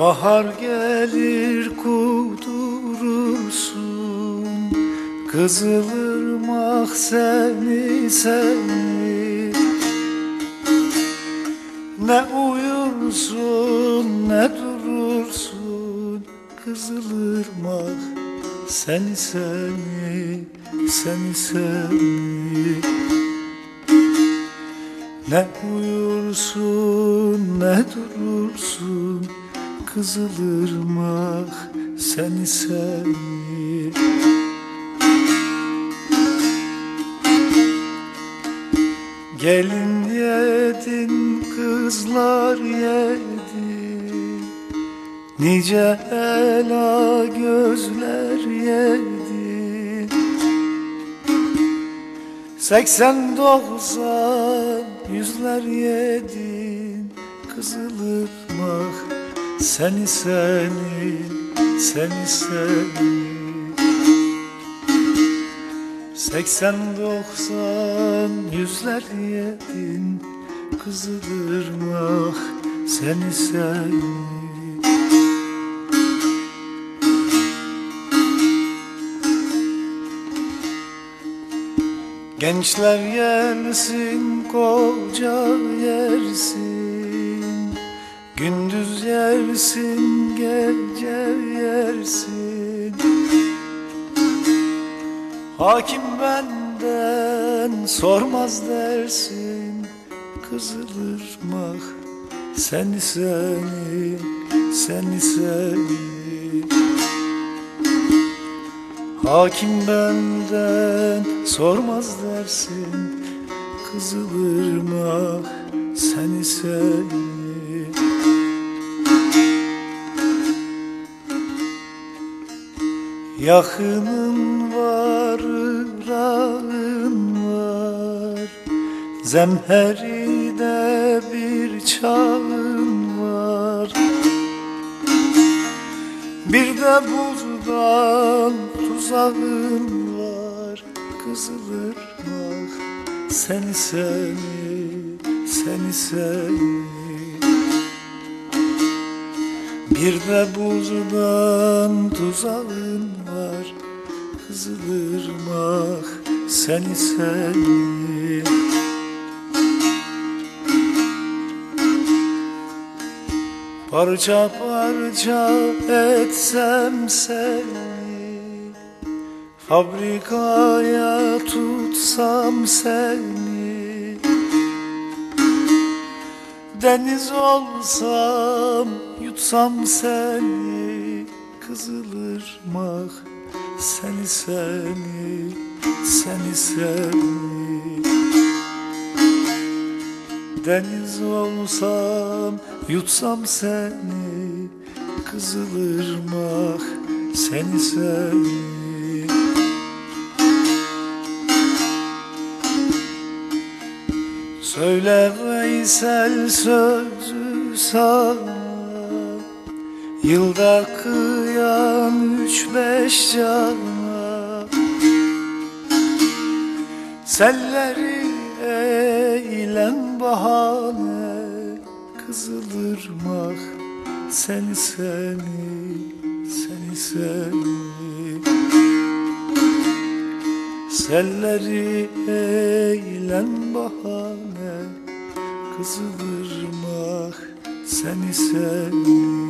Bahar gelir kudurursun, Kızılırmak seni seni. Ne uyursun ne durursun, Kızılırmak seni seni, seni seni. Ne uyursun ne durursun, Kızılırmak seni seni. Gelin yedin, kızlar yedin, nice ela gözler yedin. 80-90 yüzler yedin, Kızılırmak seni seni, seni seni. 80-90 yüzler yedin, Kızılırmak seni seni. Gençler yersin, koca yersin, gündüz yersin, gece yersin. Hakim benden sormaz dersin, Kızılırmak seni seni, seni seni. Hakim benden sormaz dersin, Kızılırmak seni seni. Yakının var, ırağın var, zemheride bir çağın var. Bir de buzdan tuzağın var, Kızılırmak seni seni, seni seni. Bir de buzdan tuzağın var, Kızılırmak seni seni. Parça parça etsem seni, fabrikaya tutsam seni. Deniz olsam yutsam seni, Kızılırmak seni seni, seni seni. Deniz olsam yutsam seni, Kızılırmak seni seni. Söyle Veysel sözü sana, yılda kıyan 3-5 cana. Selleri eylem bahane, Kızılırmak seni seni, seni seni. Selleri eylem bahane, Kızılırmak seni seni.